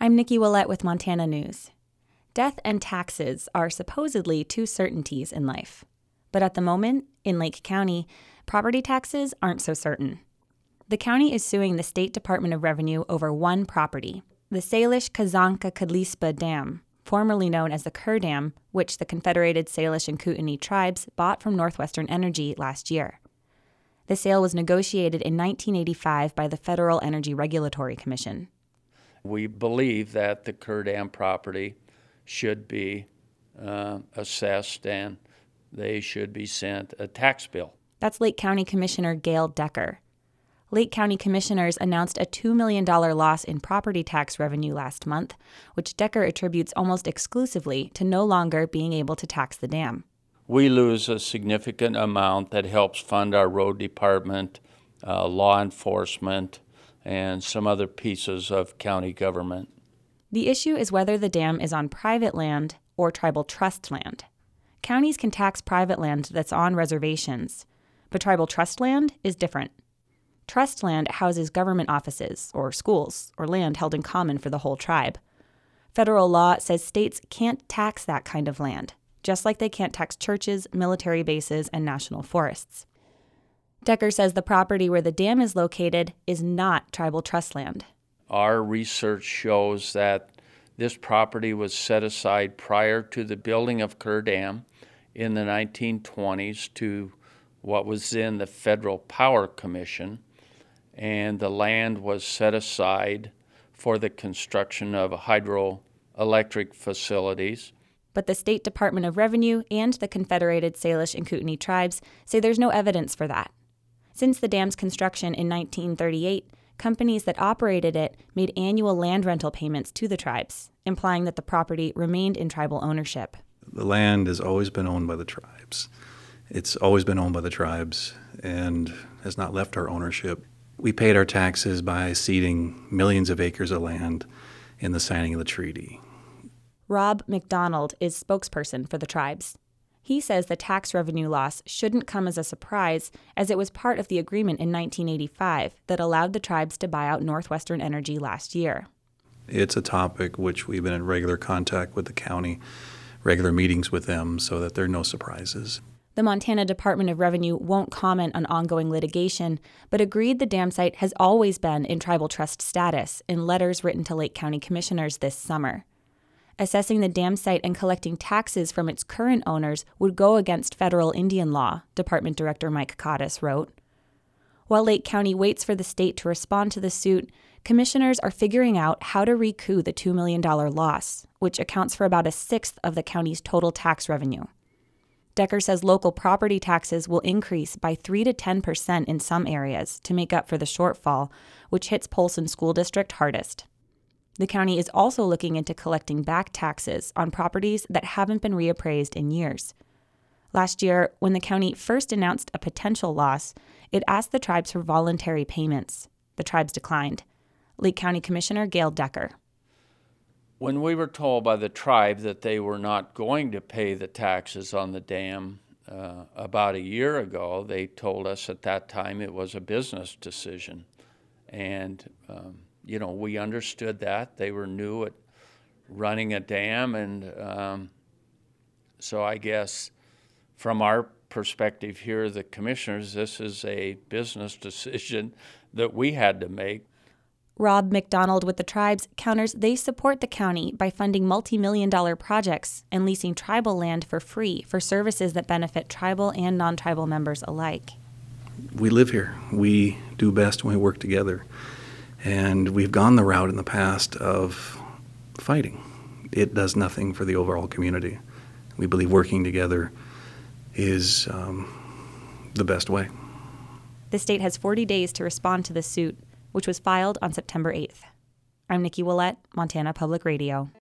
I'm Nikki Willett with Montana News. Death and taxes are supposedly two certainties in life. But at the moment, in Lake County, property taxes aren't so certain. The county is suing the State Department of Revenue over one property, the Salish Kazanka Kadlispa Dam, formerly known as the Kerr Dam, which the Confederated Salish and Kootenai tribes bought from Northwestern Energy last year. The sale was negotiated in 1985 by the Federal Energy Regulatory Commission. We believe that the Kerr Dam property should be assessed and they should be sent a tax bill. That's Lake County Commissioner Gail Decker. Lake County commissioners announced a $2 million loss in property tax revenue last month, which Decker attributes almost exclusively to no longer being able to tax the dam. We lose a significant amount that helps fund our road department, law enforcement, and some other pieces of county government. The issue is whether the dam is on private land or tribal trust land. Counties can tax private land that's on reservations, but tribal trust land is different. Trust land houses government offices or schools or land held in common for the whole tribe. Federal law says states can't tax that kind of land, just like they can't tax churches, military bases, and national forests. Decker says the property where the dam is located is not tribal trust land. Our research shows that this property was set aside prior to the building of Kerr Dam in the 1920s to what was then the Federal Power Commission, and the land was set aside for the construction of hydroelectric facilities. But the State Department of Revenue and the Confederated Salish and Kootenai tribes say there's no evidence for that. Since the dam's construction in 1938, companies that operated it made annual land rental payments to the tribes, implying that the property remained in tribal ownership. The land has always been owned by the tribes. It's always been owned by the tribes and has not left our ownership. We paid our taxes by ceding millions of acres of land in the signing of the treaty. Rob McDonald is spokesperson for the tribes. He says the tax revenue loss shouldn't come as a surprise, as it was part of the agreement in 1985 that allowed the tribes to buy out Northwestern Energy last year. It's a topic which we've been in regular contact with the county, regular meetings with them, so that there are no surprises. The Montana Department of Revenue won't comment on ongoing litigation, but agreed the dam site has always been in tribal trust status in letters written to Lake County commissioners this summer. Assessing the dam site and collecting taxes from its current owners would go against federal Indian law, Department Director Mike Cottis wrote. While Lake County waits for the state to respond to the suit, commissioners are figuring out how to recoup the $2 million loss, which accounts for about a sixth of the county's total tax revenue. Decker says local property taxes will increase by 3 to 10% in some areas to make up for the shortfall, which hits Polson School District hardest. The county is also looking into collecting back taxes on properties that haven't been reappraised in years. Last year, when the county first announced a potential loss, it asked the tribes for voluntary payments. The tribes declined. Lake County Commissioner Gail Decker. When we were told by the tribe that they were not going to pay the taxes on the dam about a year ago, they told us at that time it was a business decision. And we understood that. They were new at running a dam, and so I guess from our perspective here, the commissioners, this is a business decision that we had to make. Rob McDonald with the tribes counters they support the county by funding multi-million-dollar projects and leasing tribal land for free for services that benefit tribal and non-tribal members alike. We live here. We do best when we work together. And we've gone the route in the past of fighting. It does nothing for the overall community. We believe working together is the best way. The state has 40 days to respond to the suit, which was filed on September 8th. I'm Nikki Willett, Montana Public Radio.